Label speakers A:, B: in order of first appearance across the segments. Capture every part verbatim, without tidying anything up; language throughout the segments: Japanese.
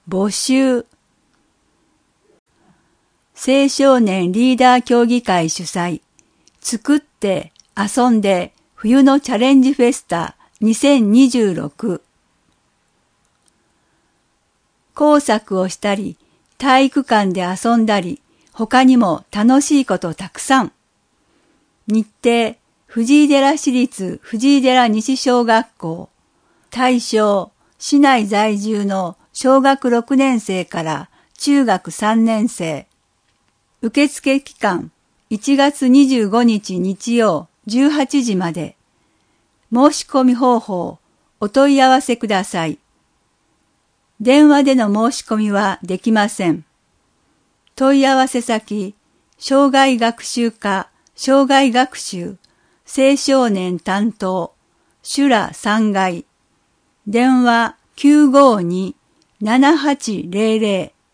A: 募集。青少年リーダー協議会主催、作って遊んで冬のチャレンジフェスタにせんにじゅうろく。工作をしたり、体育館で遊んだり、他にも楽しいことたくさん。日程、藤井寺市立藤井寺西小学校。対象、市内在住の小学ろくねん生から中学さんねん生。受付期間、いちがつにじゅうごにち日曜じゅうはちじまで。申し込み方法、お問い合わせください。電話での申し込みはできません。問い合わせ先、障害学習課、障害学習、青少年担当、修羅さんがい。電話 きゅうごに ななはちぜろぜろ。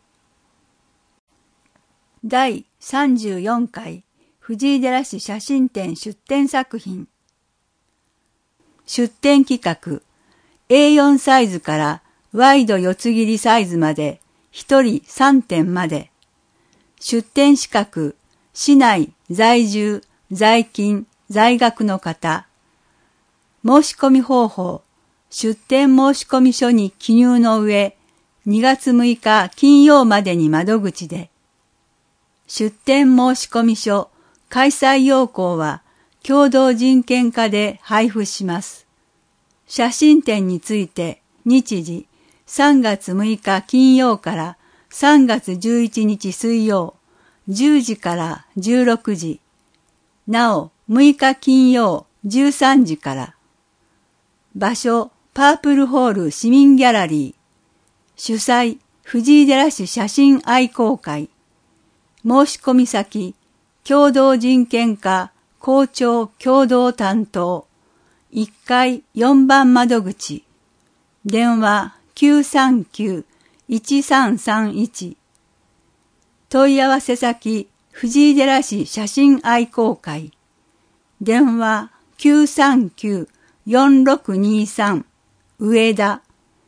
A: だいさんじゅうよんかい藤井寺市写真展出展作品。出展企画、エーよん サイズからワイド四つ切りサイズまで、ひとりさんてんまで。出展資格、市内在住、在勤、在学の方。申し込み方法、出展申し込み書に記入の上、にがつむいか金曜までに窓口で。出展申し込み書、開催要項は共同人権課で配布します。写真展について日時さんがつむいか金曜からさんがつじゅういちにち水曜じゅうじからじゅうろくじ。なおむいか金曜じゅうさんじから。場所パープルホール市民ギャラリー。主催藤井寺市写真愛好会。申し込み先、共同人権課校長共同担当、いっかいよんばん窓口、電話 きゅうさんきゅう いちさんさんいち、問い合わせ先、藤井寺市写真愛好会、電話 きゅうさんきゅう よんろくにさん、上田。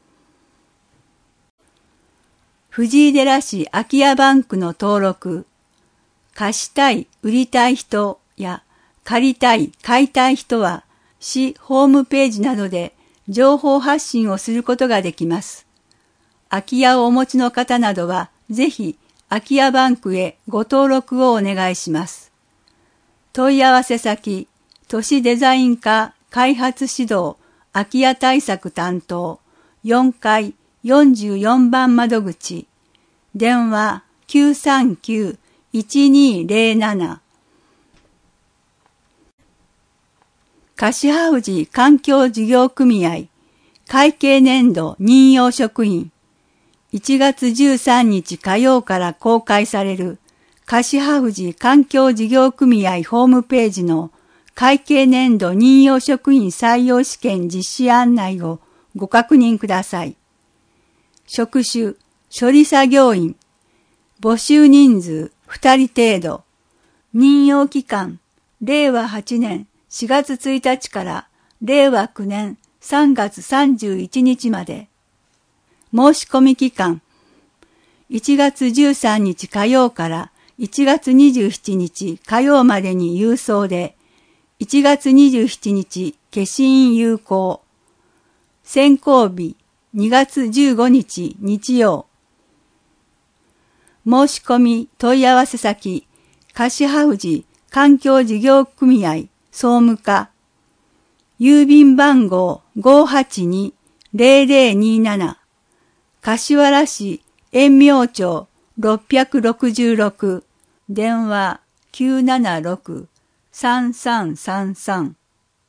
A: 藤井寺市空き家バンクの登録、貸したい、売りたい人や借りたい、買いたい人は市ホームページなどで情報発信をすることができます。空き家をお持ちの方などはぜひ空き家バンクへご登録をお願いします。問い合わせ先、都市デザイン課開発指導空き家対策担当よんかいよんじゅうよんばん窓口、電話 きゅうさんきゅう いちにぜろなな。橿原富士環境事業組合会計年度任用職員いちがつじゅうさんにち火曜から公開される橿原富士環境事業組合ホームページの会計年度任用職員採用試験実施案内をご確認ください。職種、処理作業員、募集人数ふたり程度、任用期間、れいわはちねんしがつついたちかられいわきゅうねんさんがつさんじゅういちにちまで。申し込み期間、いちがつじゅうさんにち火曜からいちがつにじゅうしちにち火曜までに郵送で、いちがつにじゅうしちにち消印有効。選考日、にがつじゅうごにち日曜。申し込み問い合わせ先、橿原富士環境事業組合総務課、郵便番号 ごーはちにーぜろぜろにーなな、柏原市延明町ろっぴゃくろくじゅうろく、電話 きゅうななろく さんさんさんさん。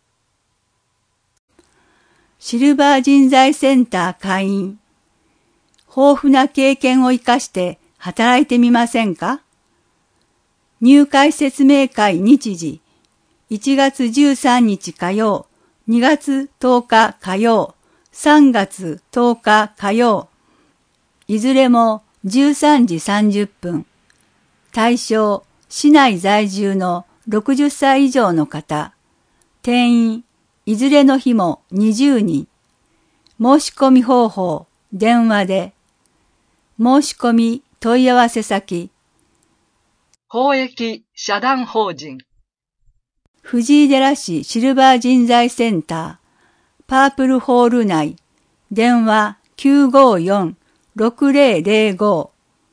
A: シルバー人材センター会員、豊富な経験を生かして働いてみませんか？入会説明会日時、いちがつじゅうさんにち火曜、にがつとおか火曜、さんがつとおか火曜。いずれもじゅうさんじさんじゅっぷん。対象、市内在住のろくじゅっさい以上の方。定員、いずれの日もにじゅうにん。申し込み方法、電話で。 申し込み問い合わせ先、
B: 公益社団法人
A: 藤井寺市シルバー人材センター、パープルホール内、電話 きゅうごよん ろくぜろぜろご。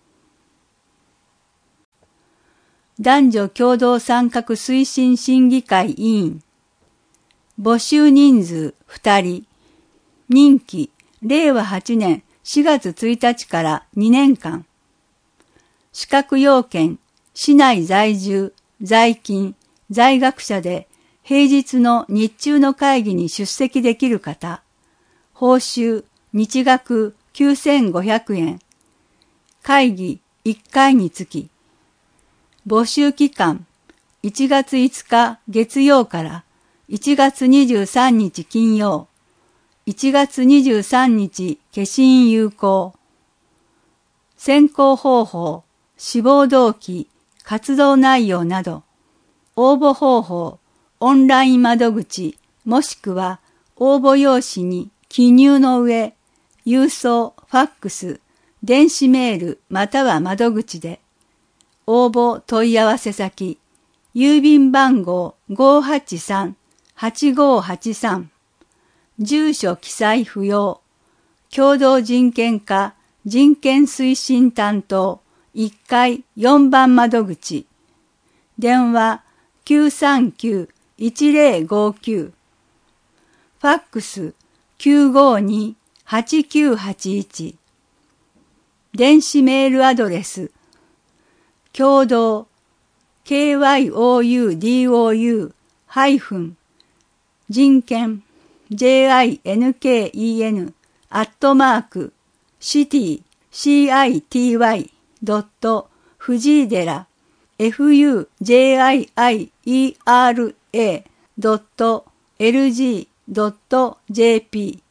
A: 男女共同参画推進審議会委員、募集人数ふたり、任期れいわはちねんしがつついたちからにねんかん、資格要件、市内在住、在勤、在学者で平日の日中の会議に出席できる方、報酬、日額きゅうせんごひゃくえん、会議いっかいにつき、募集期間いちがついつか月曜からいちがつにじゅうさんにち金曜、いちがつにじゅうさんにち消印有効。選考方法、志望動機、活動内容など、応募方法、オンライン窓口、もしくは応募用紙に記入の上、郵送、ファックス、電子メールまたは窓口で、応募問い合わせ先、郵便番号 ごーはちさん はちごーはちさん、住所記載不要、共同人権課人権推進担当いっかいよんばん窓口、電話 きゅうさんきゅう いちぜろごきゅう、ファックス きゅうごに はちきゅうはちいち、電子メールアドレス、共同 ケーワイオーユーディーオーユー ハイフン人権 ジェーアイエヌケーイーエヌ アットマークシティ シーアイティーワイ ドット藤井寺 エフユージェーアイアイイーアールエー ドットエルジー ドット ジェーピー。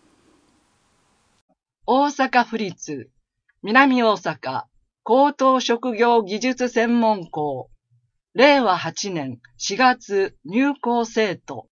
B: 大阪府立南大阪高等職業技術専門校れいわはちねんしがつ入校生徒、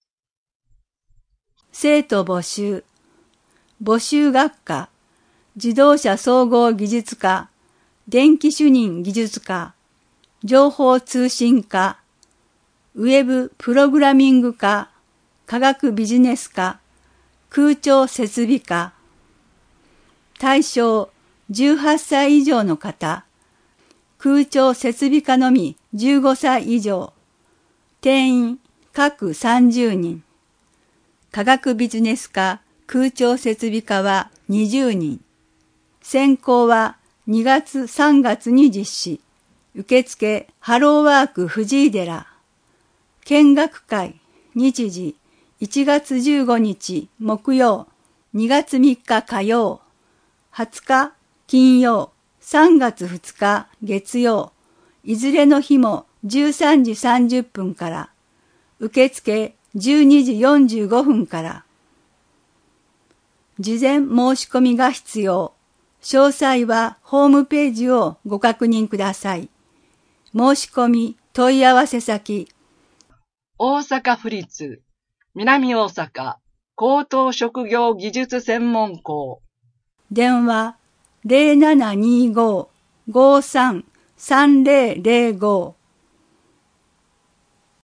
A: 生徒募集、募集学科、自動車総合技術科、電気主任技術科、情報通信科、ウェブプログラミング科、科学ビジネス科、空調設備科。対象じゅうはっさい以上の方、空調設備科のみじゅうごさい以上、定員各さんじゅうにん、科学ビジネス科、空調設備科はにじゅうにん、選考はにがつさんがつに実施、受付ハローワーク藤井寺、見学会日時いちがつじゅうごにち木曜、にがつみっか火曜、はつか金曜、さんがつふつか月曜、いずれの日もじゅうさんじさんじゅっぷんから、受付じゅうにじよんじゅうごふんから。事前申し込みが必要。詳細はホームページをご確認ください。申し込み問い合わせ先、
B: 大阪府立南大阪高等職業技術専門校、
A: 電話 ゼロななにーごー ごーさん さんぜろぜろご